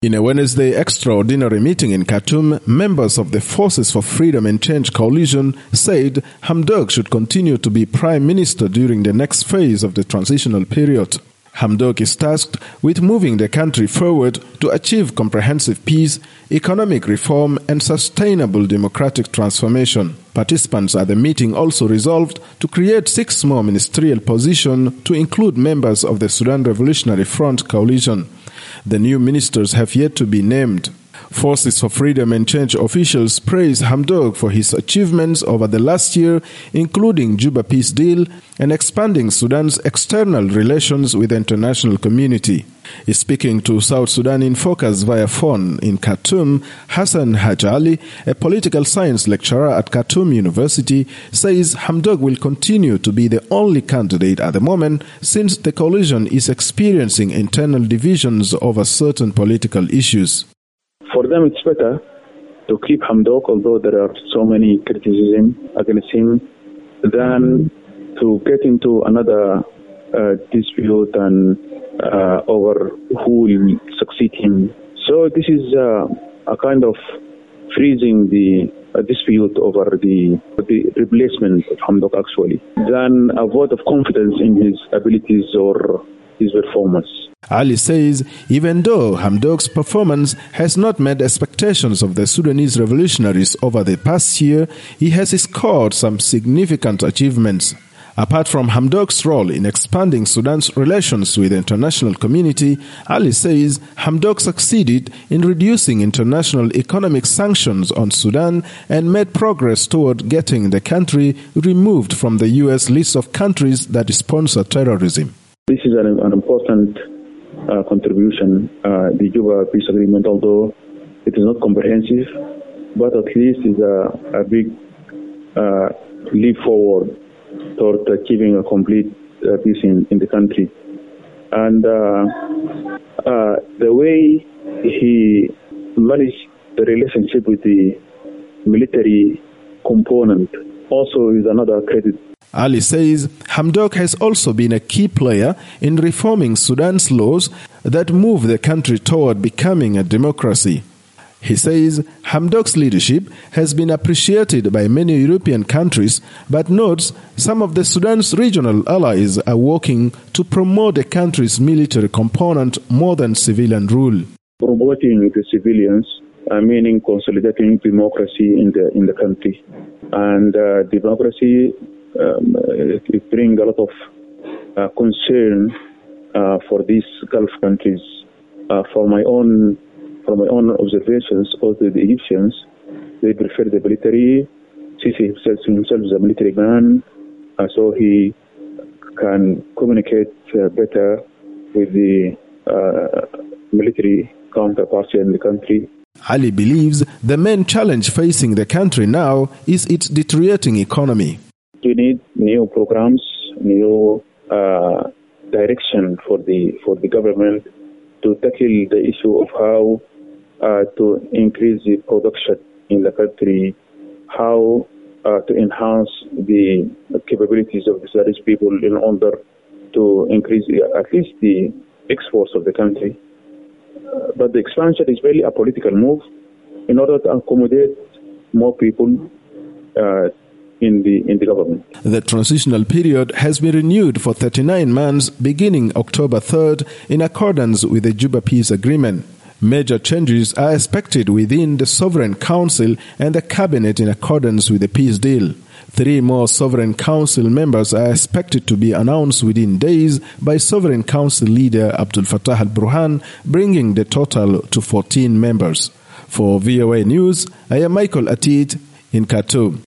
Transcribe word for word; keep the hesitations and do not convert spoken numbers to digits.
In a Wednesday extraordinary meeting in Khartoum, members of the Forces for Freedom and Change coalition said Hamdok should continue to be prime minister during the next phase of the transitional period. Hamdok is tasked with moving the country forward to achieve comprehensive peace, economic reform and sustainable democratic transformation. Participants at the meeting also resolved to create six more ministerial positions to include members of the Sudan Revolutionary Front coalition. The new ministers have yet to be named. Forces for Freedom and Change officials praise Hamdok for his achievements over the last year, including Juba Peace Deal and expanding Sudan's external relations with the international community. Speaking to South Sudan in Focus via phone in Khartoum, Hassan Hajali, a political science lecturer at Khartoum University, says Hamdok will continue to be the only candidate at the moment since the coalition is experiencing internal divisions over certain political issues. For them, it's better to keep Hamdok, although there are so many criticisms against him, than to get into another uh, dispute and uh, over who will succeed him. So this is uh, a kind of freezing the uh, dispute over the, the replacement of Hamdok, actually, than a vote of confidence in his abilities or his performance. Ali says even though Hamdok's performance has not met expectations of the Sudanese revolutionaries over the past year, he has scored some significant achievements. Apart from Hamdok's role in expanding Sudan's relations with the international community, Ali says Hamdok succeeded in reducing international economic sanctions on Sudan and made progress toward getting the country removed from the U S list of countries that sponsor terrorism. This is an, an important uh, contribution, uh, the Juba Peace Agreement, although it is not comprehensive, but at least is a, a big uh, leap forward toward achieving a complete uh, peace in, in the country. And uh, uh, the way he managed the relationship with the military component also is another credit. Ali says Hamdok has also been a key player in reforming Sudan's laws that move the country toward becoming a democracy. He says Hamdok's leadership has been appreciated by many European countries, but notes some of the Sudan's regional allies are working to promote the country's military component more than civilian rule. Promoting the civilians, uh, meaning consolidating democracy in the in the country, and uh, democracy. Um, it, it brings a lot of uh, concern uh, for these Gulf countries. Uh, for my own, for my own observations, also the Egyptians, they prefer the military. Sisi himself, himself is a military man, uh, so he can communicate uh, better with the uh, military counterparts in the country. Ali believes the main challenge facing the country now is its deteriorating economy. We need new programs, new uh, direction for the for the government to tackle the issue of how uh, to increase the production in the country, how uh, to enhance the capabilities of the Sudanese people in order to increase the, at least the exports of the country. Uh, but the expansion is really a political move in order to accommodate more people uh, In the, in the government. The transitional period has been renewed for thirty-nine months beginning October third in accordance with the Juba Peace Agreement. Major changes are expected within the Sovereign Council and the Cabinet in accordance with the Peace Deal. Three more Sovereign Council members are expected to be announced within days by Sovereign Council leader Abdul Fattah al-Burhan, bringing the total to fourteen members. For V O A News, I am Michael Atit in Khartoum.